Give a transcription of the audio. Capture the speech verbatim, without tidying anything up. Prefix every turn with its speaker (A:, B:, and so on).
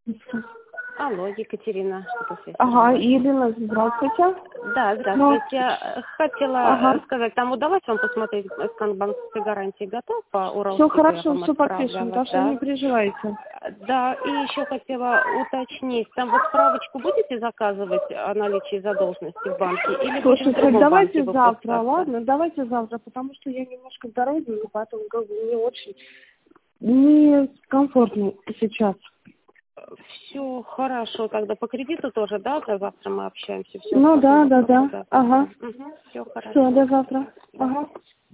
A: Алло, Екатерина, что-то связь
B: Ага,
A: прервалась.
B: Елена, здравствуйте.
A: Да,
B: Ну,
A: здравствуйте. Хотела
B: ага.
A: сказать, там удалось вам посмотреть, скан банковской гарантии готов по
B: Все
A: Уралсибу, я
B: хорошо,
A: вам
B: все подписано,
A: отправляла,
B: так что не
A: да.
B: переживайте.
A: Да, и еще хотела уточнить, там вот справочку будете заказывать о наличии задолженности в банке или будем в
B: Слушайте,
A: другом банке
B: давайте завтра,
A: выпускаться?
B: ладно? Давайте завтра, потому что я немножко в дороге, и потом как бы не очень некомфортно сейчас.
A: Все хорошо, тогда по кредиту тоже, да, до завтра мы общаемся, все,
B: Ну
A: сразу
B: да, да,
A: вопросы
B: да.
A: до завтра.
B: Ага.
A: Угу, все
B: Все,
A: хорошо.
B: до завтра.
A: Да.
B: Ага.